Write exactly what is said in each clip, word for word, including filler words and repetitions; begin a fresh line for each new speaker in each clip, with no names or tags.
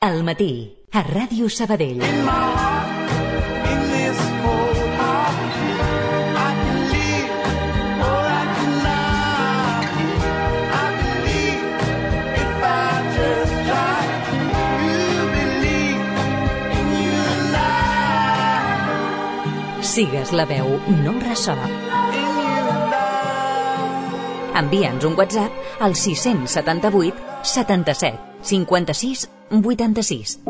Al matí, a Ràdio Sabadell. Sigues la veu, no el ressò. Envia'ns un WhatsApp al sis setanta vuit setanta-set cinquanta-sis vuitanta-sis.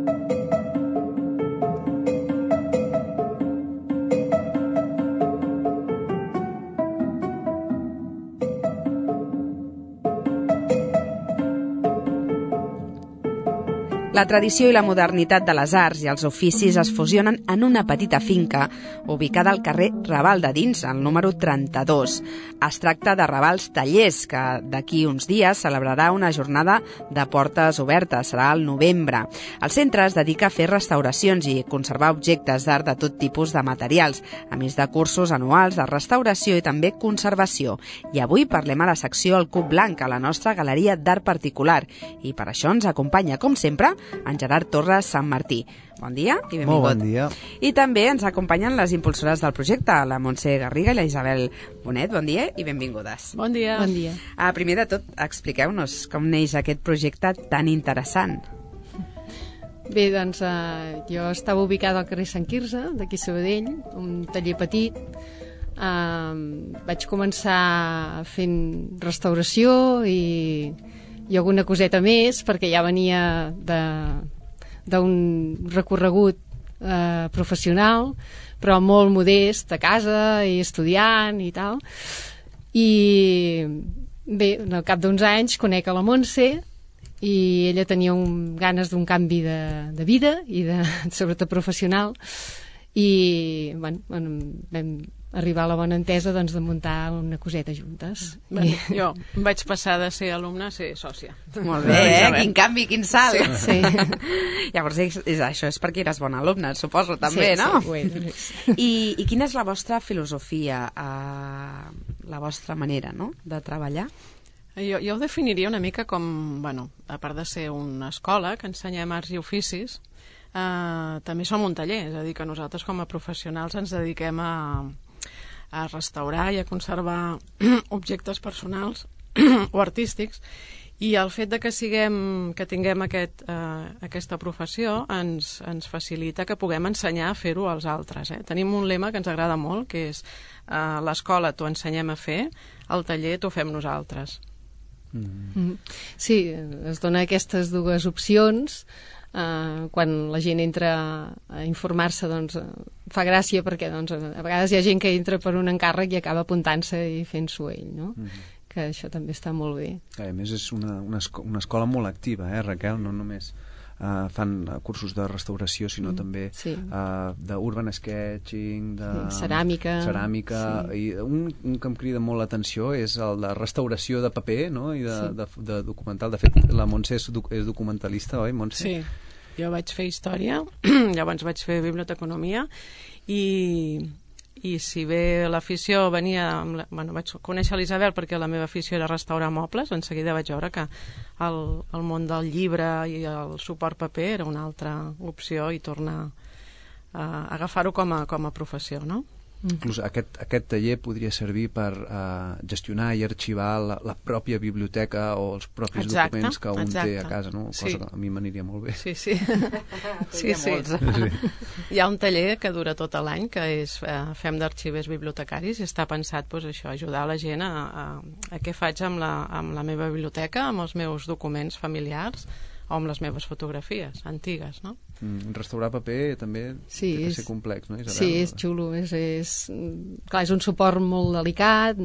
La tradició i la modernitat de les arts i els oficis es fusionen en una petita finca ubicada al carrer Raval de Dins, al número trenta-dos. Es tracta de Ravals Tallers, que d'aquí uns dies celebrarà una jornada de portes obertes, serà al novembre. El centre es dedica a fer restauracions i conservar objectes d'art de tot tipus de materials, a més de cursos anuals de restauració i també conservació. I avui parlem a la secció El Cub Blanc, a la nostra galeria d'art particular. I per això ens acompanya, com sempre, en Gerard Torres Sant Martí. Bon dia i benvingut.
Molt bon dia.
I també ens acompanyen les impulsores del projecte, la Montse Garriga i la Isabel Bonet. Bon dia i benvingudes.
Bon dia.
Bon dia. Uh, primer de tot, expliqueu-nos com neix aquest projecte tan interessant.
Bé, doncs uh, jo estava ubicada al carrer Sant Quirze, d'aquí Sabadell, un taller petit. Uh, vaig començar fent restauració i i alguna coseta més, perquè ja venia d'un recorregut eh, professional, però molt modest, a casa i estudiant i tal. I bé, al cap d'uns anys conec a la Montse i ella tenia un, ganes d'un canvi de, de vida i de, sobretot professional, i bueno, bueno, vam arribar a la bona entesa doncs, de muntar una coseta juntes.
Bé, I... Jo vaig passar de ser alumna a ser sòcia.
Molt bé, eh? Quin canvi, quin salt.
Sí. sí.
Llavors, és, és, això és perquè eres bona alumna, suposo, també,
sí,
no?
Sí, bueno.
I, I quina és la vostra filosofia, eh, la vostra manera, no?, de treballar?
Jo, jo ho definiria una mica com, bueno, a part de ser una escola que ensenyem arts i oficis, eh, també som un taller, és a dir, que nosaltres com a professionals ens dediquem a a restaurar i a conservar objectes personals o artístics, i el fet de que siguem, que tinguem aquest, eh, aquesta professió ens, ens facilita que puguem ensenyar a fer-ho als altres. Eh? Tenim un lema que ens agrada molt, que és eh, l'escola t'ho ensenyem a fer, el taller t'ho fem nosaltres.
Mm. Sí, es dona aquestes dues opcions. Uh, quan la gent entra a informar-se, doncs uh, fa gràcia, perquè doncs, a vegades hi ha gent que entra per un encàrrec i acaba apuntant-se i fent-s'ho ell, no? Mm-hmm. Que això també està molt bé.
A més, és una, una, esco una escola molt activa, eh, Raquel? No només uh, fan cursos de restauració, sinó mm, també
sí.
uh, d'urban sketching, de
sí, ceràmica,
ceràmica sí. I un, un que em crida molt l'atenció és el de restauració de paper, no?, i de, sí. de, de documental. De fet, la Montse és, doc és documentalista, oi, Montse?
Sí. Jo vaig fer història, llavors vaig fer biblioteconomia, i, i si bé l'afició venia... Amb la, bueno, vaig conèixer l'Isabel perquè la meva afició era restaurar mobles, en seguida vaig veure que el, el món del llibre i el suport paper era una altra opció i tornar a agafar-ho com a, com a professió, no?
Inclús aquest, aquest taller podria servir per uh, gestionar i arxivar la, la pròpia biblioteca o els propis
exacte,
documents que un
exacte.
té a casa, no? Cosa
Sí.
que a mi m'aniria molt bé.
Sí, sí. sí, sí.
sí.
Hi ha un taller que dura tot l'any, que és eh, fem d'arxivers bibliotecaris, i està pensat pues, això, ajudar la gent a, a, a què faig amb la, amb la meva biblioteca, amb els meus documents familiars o amb les meves fotografies antigues, no?
Mm, restaurar paper també
sí,
té que
és,
ser complex, no, Isabel?
Sí, és xulo, és, és, clar, és un suport molt delicat,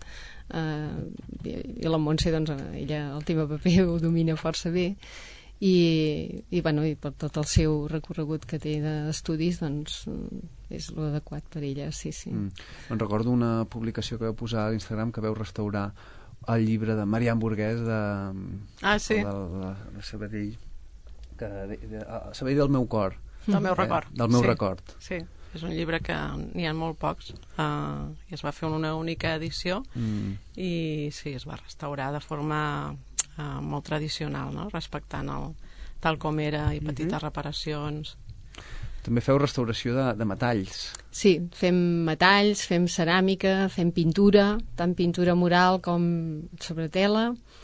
eh, i, i la Montse, doncs, ella el tema paper ho domina força bé, i, i, bueno, i per tot el seu recorregut que té d'estudis, doncs, és l'adequat per ella, sí, sí.
Mm. Em recordo una publicació que vau posar a l'Instagram que vau restaurar el llibre de Marian Burguès de,
ah, sí.
de, de, de Sabadell, que, de, de, de, Sabadell del meu cor,
del meu record,
eh? del meu
sí.
record.
Sí, és un llibre que n'hi ha molt pocs, uh, i es va fer una única edició, mm. i sí, es va restaurar de forma uh, molt tradicional, no? Respectant el, tal com era i petites uh-huh. reparacions.
També feu restauració de, de metalls.
Sí, fem metalls, fem ceràmica, fem pintura, tant pintura mural com sobre tela,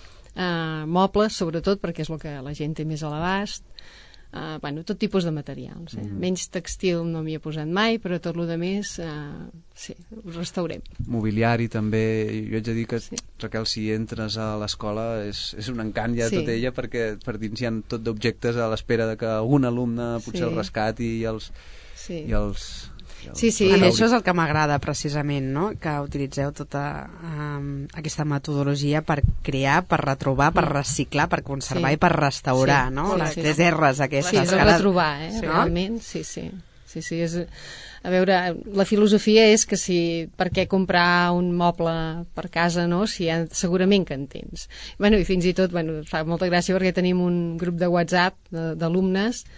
eh, mobles, sobretot, perquè és el que la gent té més a l'abast. Uh, bueno, tot tipus de materials. Eh? Mm. Menys textil no m'hi he posat mai, però tot el que més, uh, sí, ho restaurem.
Mobiliari també, jo haig de dir que,
sí.
Raquel, si entres a l'escola és, és un encant ja sí. tot ella, perquè per dins hi ha tot d'objectes a l'espera de que algun alumne potser sí. el rescati i els... Sí. I els
Sí, sí, i això és el que m'agrada precisament, no? Que utilitzeu tota um, aquesta metodologia per crear, per retrobar, per reciclar, per conservar sí. i per restaurar, sí. no? Les tres R's aquestes.
Sí, és el retrobar, eh? Sí. Realment, sí, sí. Sí, sí, és... A veure, la filosofia és que si... Per què comprar un moble per casa, no? Si ja, segurament que en tens. Bueno, i fins i tot, bueno, fa molta gràcia perquè tenim un grup de WhatsApp d'alumnes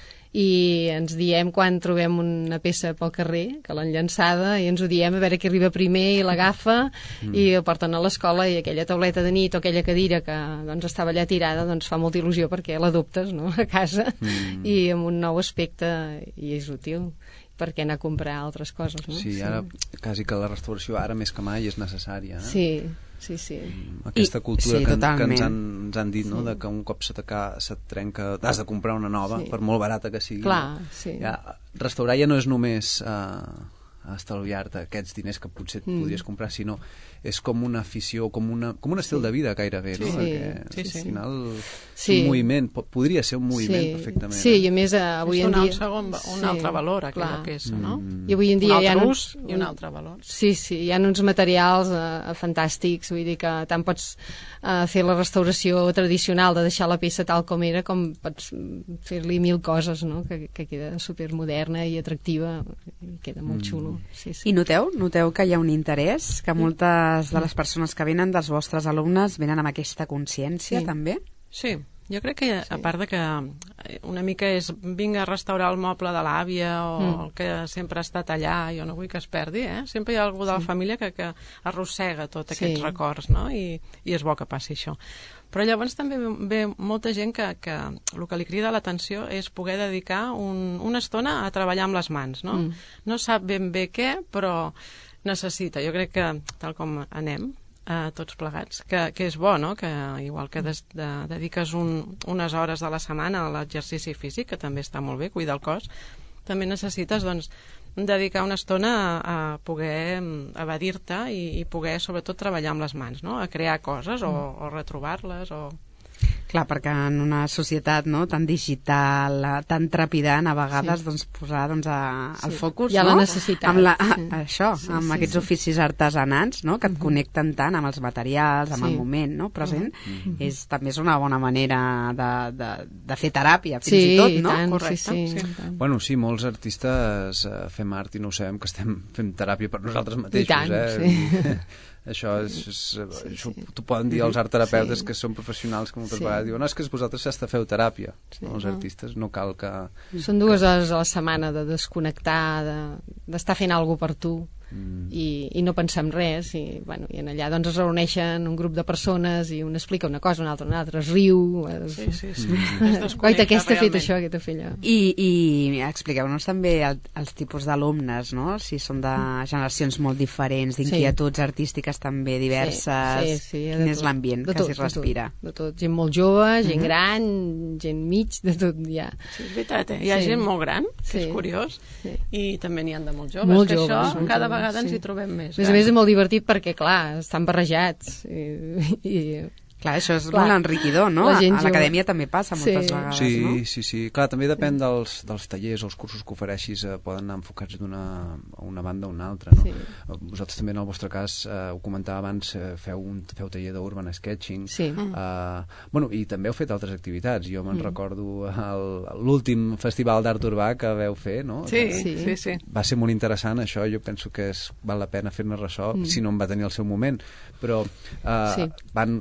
i ens diem quan trobem una peça pel carrer, que l'han llançada, i ens ho diem a veure qui arriba primer i l'agafa mm. i el porten a l'escola, i aquella tauleta de nit o aquella cadira que doncs, estava allà tirada, doncs fa molta il·lusió perquè l'adoptes, no?, a casa mm. i amb un nou aspecte, i és útil. Per què anar a comprar altres coses, no?
Sí, ara sí. quasi que la restauració ara més que mai és necessària. Eh?
Sí, sí, sí.
Aquesta cultura
I, sí,
que,
totalment.
que ens, han, ens han dit, no?, sí. de que un cop se, se trenca has de comprar una nova, sí. per molt barata que sigui.
Clar, sí.
Ja, restaurar ja no és només uh, estalviar-te aquests diners que potser et mm. podries comprar, sinó és com una afició, com, una, com un estil sí. de vida gairebé,
sí.
no?
Sí.
Perquè
Sí, sí.
al final
sí.
és un moviment, podria ser un moviment
sí.
perfectament.
Sí, i a més eh, avui en dia...
És donar un, segon, un sí. altre valor a aquella peça, no?
Mm.
I avui en dia
un altre
hi ha
ús
uns...
i un altre valor.
Sí, sí, hi ha uns materials eh, fantàstics, vull dir que tant pots eh, fer la restauració tradicional de deixar la peça tal com era, com pots fer-li mil coses, no?, que, que queda supermoderna i atractiva, i queda molt
Mm.
xulo. Sí, sí.
I noteu, noteu que hi ha un interès, que moltes de les persones que venen, dels vostres alumnes, venen amb aquesta consciència,
Sí.
també?
Sí, jo crec que, a part de que una mica és vinga a restaurar el moble de l'àvia o mm. el que sempre ha estat allà, jo no vull que es perdi, eh? Sempre hi ha algú de la sí. família que, que arrossega tots aquests
Sí.
records, no? I, i és bo que passi això. Però llavors també ve, ve molta gent que, que el que li crida l'atenció és poder dedicar un, una estona a treballar amb les mans, no? Mm. No sap ben bé què, però necessita. Jo crec que, tal com anem, eh, tots plegats, que, que és bo, no?, que igual que des, de, dediques un, unes hores de la setmana a l'exercici físic, que també està molt bé, cuidar el cos, també necessites, doncs, dedicar una estona a, a poder evadir-te i, i poder, sobretot, treballar amb les mans, no?, a crear coses o, o retrobar-les o...
Clar, perquè en una societat, no?, tan digital, tan trepidant, a vegades,
Sí.
doncs, posar doncs, a, el
Sí.
focus,
Hi ha
no?,
la necessitat.
amb la, a,
Sí.
això,
Sí,
amb
sí,
aquests
sí.
oficis artesanans, no?, que et
Mhm.
connecten tant amb els materials, amb
Sí.
el moment, no?, present.
Mhm.
És, també és una bona manera de, de, de fer teràpia, fins
Sí,
i tot,
i
no?
tant,
Correcte,
sí, sí.
sí.
i tant.
Bueno, sí, molts artistes eh, fem art i no ho sabem, que estem fent teràpia per nosaltres mateixos.
I tant,
eh?
sí.
Això, és, és,
Sí,
això
sí.
t'ho poden dir els art terapeutes
Sí.
que són professionals que moltes
Sí.
vegades diuen no, és que vosaltres hasta feu teràpia.
Sí,
No, els
no.
artistes no cal que...
Són dues hores a la setmana de desconnectar, de- d'estar fent alguna per tu.
Mm.
I, i no pensar en res i, bueno, i en allà doncs es reuneixen un grup de persones i un explica una cosa, un altre una altra, es riu es...
Sí, sí, sí.
Mm.
Es desconnecta
Guaita, aquesta ha fet
realment.
això, aquesta ha fet allò.
I, i expliqueu-nos també el, els tipus d'alumnes, no?, si són de generacions molt diferents, d'inquietuds artístiques també diverses.
Sí, sí, sí, de
Quin és
tot,
l'ambient
de
que
tot,
s'hi
de tot,
respira?
de tot, gent molt jove, gent
Mhm.
gran, gent mig, de tot ja.
Sí, és veritat, eh? Hi ha
Sí.
gent molt gran, que
Sí.
és curiós,
Sí.
i també n'hi ha de molt joves,
Molt
que
joves,
això
molt
cada
joves,
vegada ens
sí.
hi trobem més.
A més a més és molt divertit perquè, clar, estan barrejats i, i
Clar, això és
Clar.
molt enriquidor, no?
La
A
gent
a
jove.
l'acadèmia també passa moltes
Sí.
vegades,
Sí,
no?
sí, sí. Clar, també depèn dels, dels tallers o els cursos que ofereixis, eh, poden anar enfocats d'una a una banda o una altra, no?
Sí.
Vosaltres també, en el vostre cas, eh, ho comentava abans, eh, feu un feu taller d'urban sketching.
Sí.
Eh, bueno, i també heu fet altres activitats. Jo me'n
Mm.
recordo el- l'últim festival d'art urbà que veu fer, no?
Sí,
Sí.
sí, sí.
Va ser molt interessant això, jo penso que és, val la pena fer-ne ressò,
Mm.
si no en va tenir el seu moment, però eh,
Sí.
van, van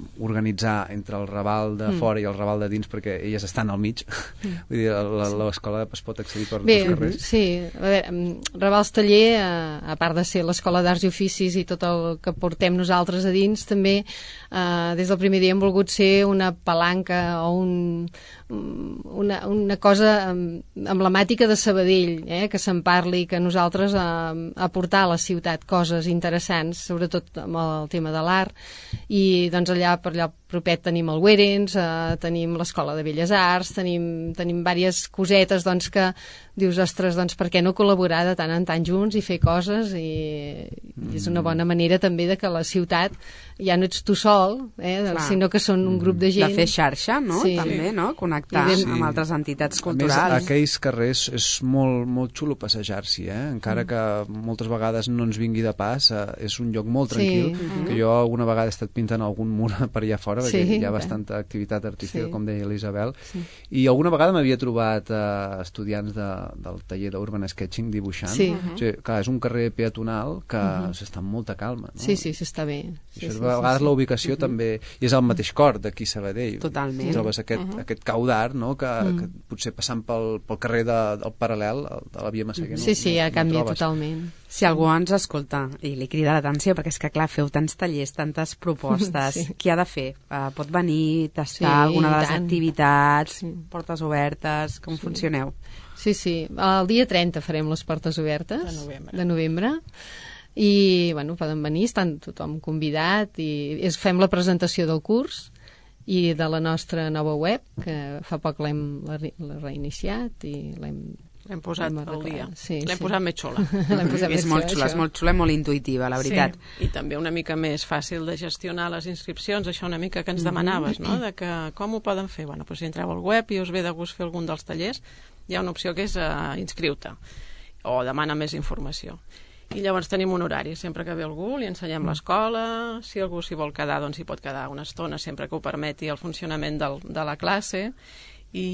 organitzar entre el Raval de fora i el Raval de dins, perquè elles estan al mig. Vull dir, l'escola es pot accedir per
Bé,
dos carrers.
Sí, a veure, Ravals Taller, a part de ser l'escola d'arts i oficis i tot el que portem nosaltres a dins, també eh, des del primer dia hem volgut ser una palanca o un, una, una cosa emblemàtica de Sabadell, eh, que se'n parli, que nosaltres eh, aportar a la ciutat coses interessants, sobretot amb el tema de l'art, i doncs allà per allà propet tenim el Werens, eh, tenim l'Escola de Belles Arts, tenim, tenim diverses cosetes doncs, que dius, ostres, doncs per què no col·laborar de tant en tant junts i fer coses, i, i és una bona manera també de que la ciutat ja no ets tu sol, eh, sinó que són un grup de gent.
De fer xarxa, no?
Sí.
També, no? Connectar
Sí.
amb altres entitats
A
culturals.
més, aquells carrers és molt, molt xulo passejar-s'hi, eh? Encara que moltes vegades no ens vingui de pas, eh, és un lloc molt tranquil,
Sí.
que jo alguna vegada he estat pintant algun mur per allà fora, perquè
Sí,
hi ha
bé.
bastanta activitat artística,
Sí.
com deia l'Isabel, i alguna vegada m'havia trobat eh, estudiants de, del taller d'Urban Sketching dibuixant.
Sí.
O sigui, clar, és un carrer peatonal que s'està amb molta calma, no?
Sí, sí, s'està bé.
I
Sí,
això,
sí,
a vegades
sí, sí.
la ubicació també, i és al mateix cor d'aquí Sabadell.
Totalment.
Trobes aquest, aquest cau d'art, no? que, que potser passant pel, pel carrer de, del Paral·lel, el de la Via Massaguer, no,
Sí, sí, ja
no, no
canvia
trobes.
totalment.
Si algú ens escolta i li crida l'atenció, perquè és que, clar, feu tants tallers, tantes propostes,
Sí.
què ha de fer? Uh, pot venir, tastar
Sí,
alguna de
i
les
tant.
activitats,
Sí.
portes obertes, com funcioneu?
Sí, sí. El dia trenta farem les portes obertes.
De novembre.
De novembre. I, bueno, poden venir, estan tothom convidat, i és, fem la presentació del curs i de la nostra nova web, que fa poc l'hem la, re- la reiniciat i l'hem...
L'hem posat
Hem
al
arreglat.
dia.
Sí,
L'hem
sí.
posat més xula.
l'hem posat
És
més
molt
xula,
xula, és
això.
molt xula i molt intuïtiva, la veritat.
Sí, i també una mica més fàcil de gestionar les inscripcions, això una mica que ens demanaves, no? De que com ho poden fer? Bueno, doncs si entreu al web i us ve de gust fer algun dels tallers, hi ha una opció que és uh, inscriu-te o demana més informació. I llavors tenim un horari, sempre que ve algú li ensenyem l'escola, si algú s'hi vol quedar doncs s'hi pot quedar una estona sempre que ho permeti el funcionament del, de la classe, i,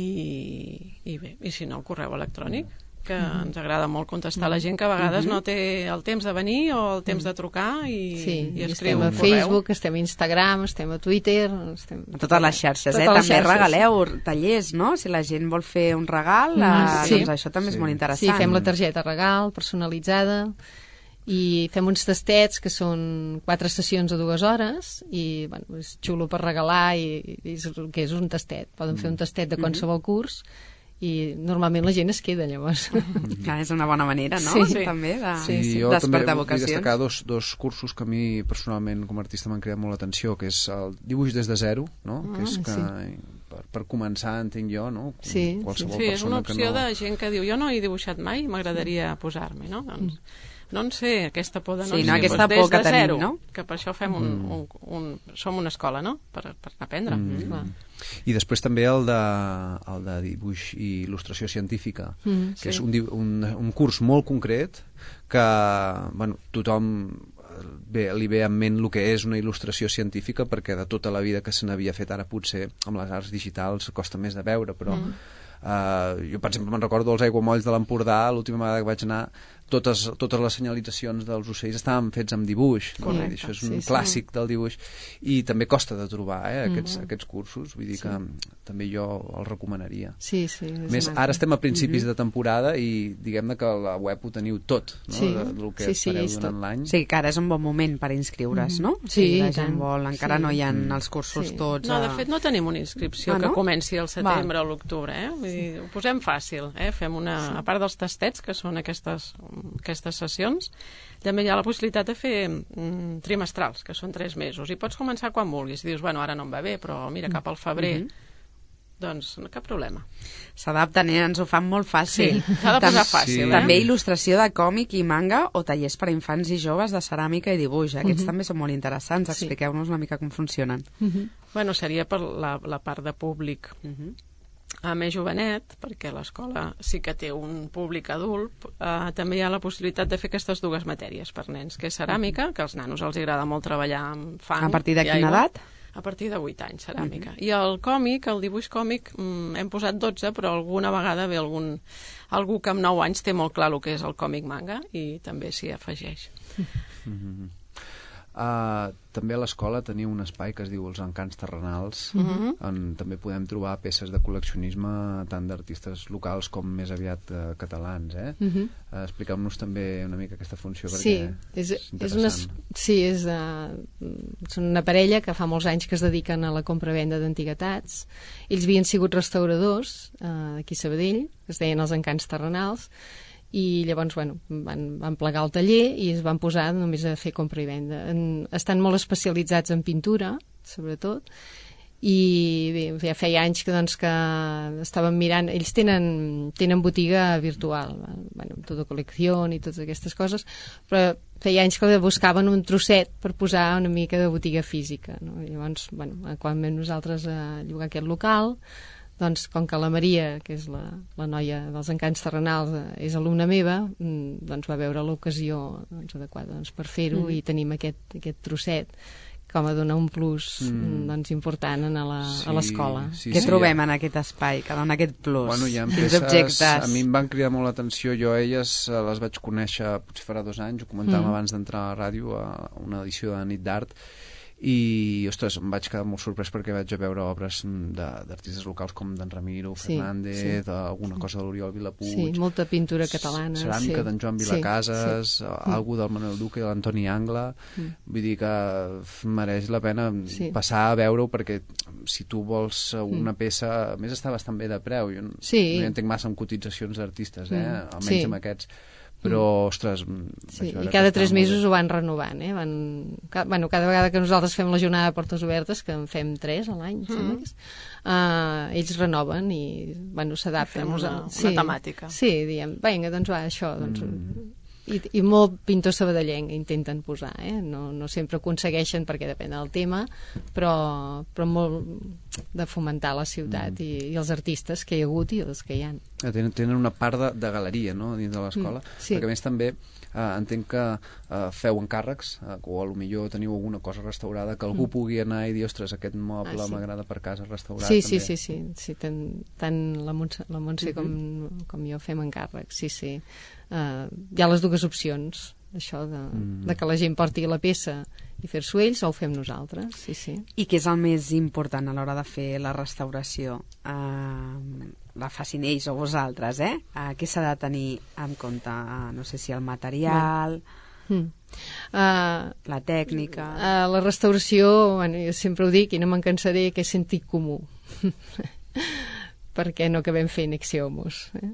i bé, i si no el correu electrònic, que ens agrada molt contestar a la gent que a vegades no té el temps de venir o el temps de trucar i,
Sí,
i
i
escriu
estem a
un correu.
Facebook, estem a Instagram, estem a Twitter... Estem...
A totes les xarxes,
Totes
eh?
les
També
xarxes.
regaleu tallers, no? Si la gent vol fer un regal, eh,
sí.
doncs això també
Sí.
és molt
Sí,
interessant.
fem la targeta regal personalitzada i fem uns tastets que són quatre sessions de dues hores i bueno, és xulo per regalar i, i és, que és un tastet. Poden fer un tastet de qualsevol curs i normalment la gent es queda llavors.
Clar, és una bona manera, no?
Sí.
També de
Sí, sí. Jo també
despertar
vull
vocacions.
destacar dos, dos cursos que a mi personalment com a artista m'han cridat molt l'atenció, que és el dibuix des de zero, no?
Ah,
que és que
sí.
per, per començar, entenc jo, no?
Sí,
Qualsevol
Sí, és una
persona que
opció
no...
de gent que diu jo no he dibuixat mai, m'agradaria posar-me, no? Doncs, no en sé, aquesta por de no
Sí,
en
no,
sé,
aquesta
doncs
por
des
que
de
tenim,
zero,
no?
que per això fem un, un, un, som una escola, no? Per, per aprendre.
Mm.
Clar.
I després també el de, el de dibuix i il·lustració científica,
Mm,
que
sí.
és un, di- un, un curs molt concret que bueno, tothom bé, li ve en ment el que és una il·lustració científica, perquè de tota la vida que se n'havia fet ara potser amb les arts digitals costa més de veure, però mm. uh, jo per exemple me'n recordo els aiguamolls de l'Empordà, l'última vegada que vaig anar totes, totes les senyalitzacions dels ocells estaven fets amb dibuix.
Correcte,
Això és un
sí, sí.
clàssic del dibuix i també costa de trobar eh, aquests, mm. aquests cursos, vull dir que també jo els recomanaria.
Sí, sí.
A més, ara estem a principis de temporada i diguem-ne que a la web ho teniu tot, no?
Sí.
de, del que
Sí, sí,
fareu
és
durant
tot.
l'any.
Sí, que ara és un bon moment per inscriure's, no?
Sí,
si la
i
gent
tant.
vol, encara
Sí.
no hi ha els cursos
Sí.
tots.
No, de
a-
fet no tenim una inscripció
Ah,
que
no?
comenci al setembre o l'octubre, eh? Vull dir, ho posem fàcil, eh? Fem una, a part dels tastets, que són aquestes, aquestes sessions, també hi ha la possibilitat de fer mm, trimestrals, que són tres mesos, i pots començar quan vulguis. I dius, bueno, ara no em va bé, però mira, cap al febrer, doncs no, cap problema.
S'adapten, eh? Ens ho fan molt fàcil.
Sí, s'ha de posar
Tam-
fàcil,
Sí.
eh?
També il·lustració de còmic i manga o tallers per a infants i joves de ceràmica i dibuix. Aquests també són molt interessants.
Sí.
Expliqueu-nos una mica com funcionen.
Bueno, seria per la, la part de públic a més jovenet, perquè l'escola sí que té un públic adult, eh, també hi ha la possibilitat de fer aquestes dues matèries per nens, que és ceràmica, que als nanos els agrada molt treballar amb fang
A partir de
i
quina
aigua.
edat?
A partir de vuit anys, ceràmica. I el còmic, el dibuix còmic, mm, hem posat dotze, però alguna vegada ve algun, algú que amb nou anys té molt clar el que és el còmic manga i també s'hi afegeix.
Uh, també a l'escola teniu un espai que es diu els encants terrenals, uh-huh. on també podem trobar peces de col·leccionisme tant d'artistes locals com més aviat uh, catalans, eh? Uh-huh. Uh, expliqueu-nos també una mica aquesta funció, perquè
sí, és,
és
és una, sí, és uh, són una parella que fa molts anys que es dediquen a la compra-venda d'antiguitats. Ells havien sigut restauradors uh, aquí a Sabadell, que es deien els encants terrenals, i llavors bueno, van, van plegar el taller i es van posar només a fer compra i venda. En, estan molt especialitzats en pintura, sobretot, i bé, ja feia anys que, doncs, que estàvem mirant, ells tenen, tenen botiga virtual, bueno, tota col·lecció i totes aquestes coses, però feia anys que buscaven un trosset per posar una mica de botiga física, no? I llavors, bueno, quan vam nosaltres a llogar aquest local, doncs, com que la Maria, que és la, la noia dels encants terrenals, és alumna meva, doncs va veure l'ocasió doncs, adequada doncs, per fer-ho, mm. i tenim aquest, aquest trosset com a donar un plus mm. doncs, important a l'escola.
Sí, sí, Què sí, trobem ja. en aquest espai, que dona aquest plus?
Bueno, hi ha peces, a mi em van cridar molt l'atenció, jo a elles les vaig conèixer potser farà dos anys, ho comentàvem mm. abans d'entrar a la ràdio, a una edició de Nit d'Art, i, ostres, em vaig quedar molt sorprès perquè vaig a veure obres d'artistes locals com d'en Ramiro sí, Fernández, sí. alguna cosa de l'Oriol Vilapuig,
sí, molta pintura catalana,
ceràmica
sí.
d'en Joan Vilacases,
sí, sí.
algú del Manuel Duque i de l'Antoni Angla, mm. vull dir que mereix la pena sí. passar a veure-ho, perquè si tu vols una mm. peça, a més està bastant bé de preu, jo sí. no hi entenc massa en cotitzacions d'artistes, eh? Mm. almenys sí. amb aquests, però, ostres...
Sí, i cada tres mesos ho van renovant, eh? Van, ca, bueno, cada vegada que nosaltres fem la jornada de portes obertes, que en fem tres a l'any, mm. uh, ells renoven i, bueno, s'adapten.
Fem una,
sí,
una temàtica.
Sí, diem, vinga, doncs va, això, doncs... Mm. I, i molt pintor sabadellenc intenten posar, eh? no, no sempre aconsegueixen perquè depèn del tema, però, però molt de fomentar la ciutat mm. i, i els artistes que hi ha hagut i els que hi ha.
Tenen, tenen una part de, de galeria, no?, dins de l'escola, mm, sí. perquè a més també eh, entenc que eh, feu encàrrecs, eh, o potser teniu alguna cosa restaurada que algú mm. pugui anar i dir, ostres, aquest moble ah, sí. m'agrada per casa restaurat.
Sí,
també.
sí, sí, sí, sí tant, tant la Montse, la Montse mm-hmm. com, com jo fem encàrrecs, sí, sí. Uh, hi ha les dues opcions, això de, mm. de que la gent porti la peça i fer-s'ho ells, o ho fem nosaltres, sí, sí.
I què és el més important a l'hora de fer la restauració? Uh, la facin ells o vosaltres, eh? Uh, què s'ha de tenir en compte? Uh, no sé si el material... Mm. Uh, la tècnica...
Uh, la restauració, bueno, jo sempre ho dic i no me'n cansaré, que és sentit comú. Perquè no acabem fent Exeomos. Eh?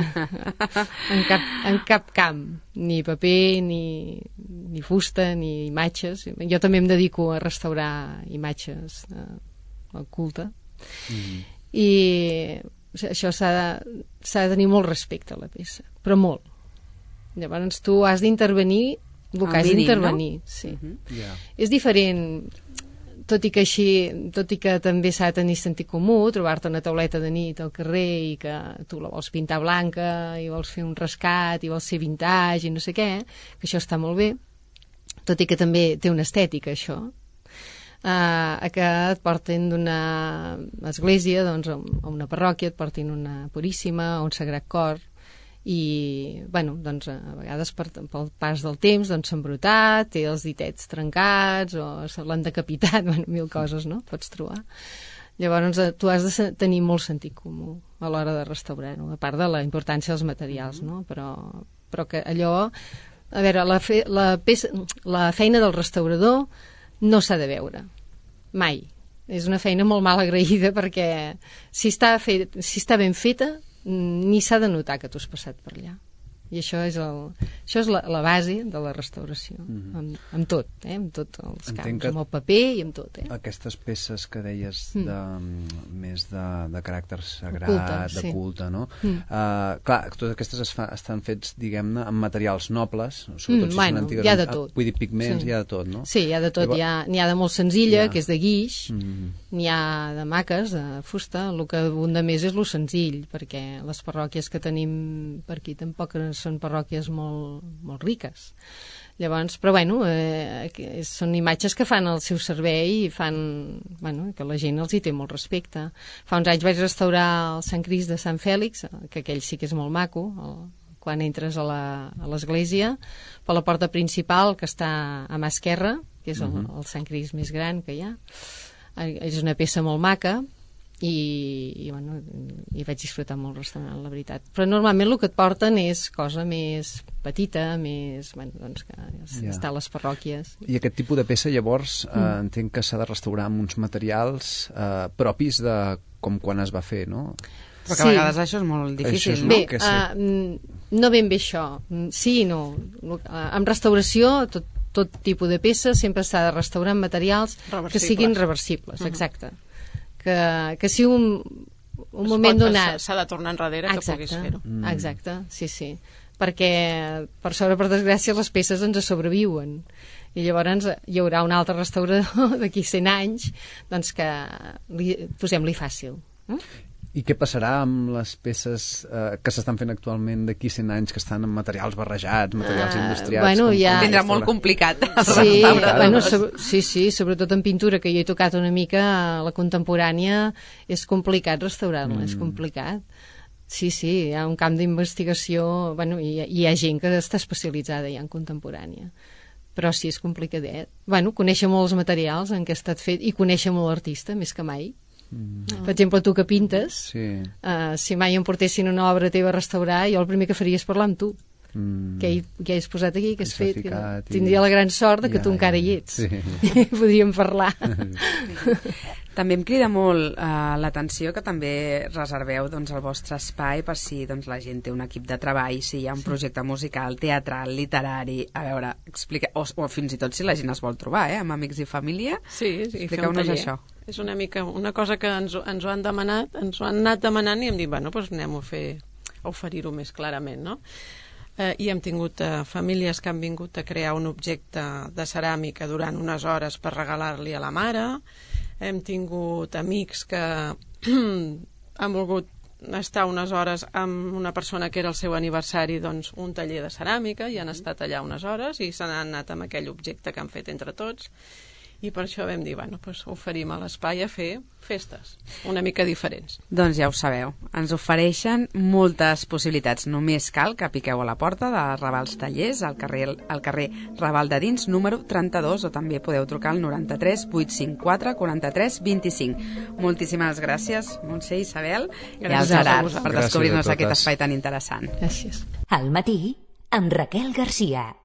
en, cap, en cap camp, ni paper, ni, ni fusta, ni imatges. Jo també em dedico a restaurar imatges eh, al culte. Mm-hmm. I això s'ha de, s'ha de tenir molt respecte a la peça, però molt. Llavors tu has d'intervenir el que has d'intervenir. No? Sí. Mm-hmm. Yeah. És diferent... tot i que així, tot i que també s'ha de tenir sentit comú, trobar-te una tauleta de nit al carrer i que tu la vols pintar blanca i vols fer un rescat i vols ser vintage i no sé què, que això està molt bé, tot i que també té una estètica, això, uh, a que et porten d'una església doncs, a una parròquia, et portin una Puríssima, a un Sagrat Cor, i bueno, doncs, a vegades per, pel pas del temps doncs, s'ha embrutat, té els ditets trencats o se l'han decapitat, bueno, mil coses, no? Pots trobar. Llavors tu has de tenir molt sentit comú a l'hora de restaurar-ho, a part de la importància dels materials, no? Però, però que allò, a veure, la, fe, la, peça, la feina del restaurador no s'ha de veure mai. És una feina molt mal agraïda perquè si està, fet, si està ben feta ni s'ha de notar que tu has passat per allà. I això és, el, això és la, la base de la restauració, mm-hmm. amb, amb tot, eh? Amb tots els camps, amb el paper i amb tot. Eh?
Aquestes peces que deies de, mm. més de, de caràcter sagrat, culte, de sí. culte, no? Mm. Uh, clar, totes aquestes es fa, estan fets, diguem-ne, amb materials nobles, sobretot mm, si
bueno,
són antigues.
Hi ha de tot.
Vull dir, pigments,
sí.
hi ha de tot, no?
Sí, hi ha de tot. Llavors... Hi ha, n'hi ha de molt senzilla, ha... que és de guix, mm. n'hi ha de maques, de fusta. El que abunda més és lo senzill, perquè les parròquies que tenim per aquí tampoc són parròquies molt, molt riques. Llavors, però bueno, eh, són imatges que fan el seu servei i fan, bueno, que la gent els hi té molt respecte. Fa uns anys vaig restaurar el Sant Crist de Sant Fèlix, que aquell sí que és molt maco, el quan entres a la- a l'església, per la porta principal, que està a mà esquerra, que és el, el Sant Crist més gran que hi ha. Eh, És una peça molt maca, i, i, bueno, i vaig disfrutar molt el restaurant, la veritat. Però normalment el que et porten és cosa més petita, més, bueno, doncs, que
Ja.
està a les parròquies.
I aquest tipus de peça, llavors, eh, entenc que s'ha de restaurar amb uns materials eh, propis de com quan es va fer, no?
Però que
Sí.
a vegades això és molt difícil,
Això és
no?
Bé,
que sí.
uh, no ben bé això. Mm, Sí i no. Uh, amb restauració, tot, tot tipus de peça sempre s'ha de restaurar amb materials que
Reversibles.
siguin reversibles, exacte. Que, que sigui un, un
Es
moment
pot-
donat.
S'ha de tornar enrere que puguis fer-ho.
Mm. Exacte, sí, sí. Perquè, per sort, per desgràcia, les peces ens sobreviuen. I llavors hi haurà un altre restaurador d'aquí cent anys doncs que li, posem-li fàcil. Eh?
I què passarà amb les peces eh, que s'estan fent actualment d'aquí cent anys, que estan amb materials barrejats, materials
Ah,
industrials?
bueno,
com
ja-
com
Tindrà
restaurar?
molt complicat.
Sí,
Restaurar,
bueno,
doncs.
so, sí, sí, sobretot en pintura, que jo he tocat una mica, la contemporània, és complicat restaurar-la, mm. és complicat. Sí, sí, hi ha un camp d'investigació, bueno, hi, hi ha gent que està especialitzada ja en contemporània, però sí, és complicadet. Bueno, conèixer molts materials en què ha estat fet i conèixer molt l'artista, més que mai. Mm. Per exemple, tu que pintes,
Sí.
uh, si mai em portessin una obra teva a restaurar, jo el primer que faria és parlar amb tu.
Mm.
Què, hi, què has posat aquí, què has
Què s'ha
fet, que
ficat i-
tindria la gran sort de que
Ja,
tu encara
ja.
hi ets.
Sí.
I podríem parlar.
També em crida molt uh, l'atenció que també reserveu doncs, el vostre espai per si doncs, la gent té un equip de treball, si hi ha un projecte musical, teatral, literari, a veure, explica, o, o fins i tot si la gent es vol trobar, eh, amb amics i família.
Sí, sí, fer un
Expliqueu-nos
taller.
això.
És una mica una cosa que ens, ens ho han demanat, ens ho han anat demanant i hem dit, bueno, doncs anem a fer, a oferir-ho més clarament, no? Eh, I hem tingut eh, famílies que han vingut a crear un objecte de ceràmica durant unes hores per regalar-li a la mare. Hem tingut amics que han volgut estar unes hores amb una persona que era el seu aniversari, doncs un taller de ceràmica, i han estat allà unes hores i se n'han anat amb aquell objecte que han fet entre tots. I per això vam dir, bueno, doncs oferim a l'espai a fer festes una mica diferents.
Doncs ja ho sabeu, ens ofereixen moltes possibilitats. Només cal que piqueu a la porta de Ravals Tallers, al carrer, al carrer Raval de Dins, número trenta-dos, o també podeu trucar al noranta-tres vuit cinc quatre quaranta-tres vint-i-cinc. Moltíssimes gràcies, Montse i Isabel, i al
Gràcies a
Gerard,
vosaltres.
per
Gràcies a
descobrir-nos
totes.
aquest espai tan interessant.
Gràcies.
Al matí, amb Raquel Garcia.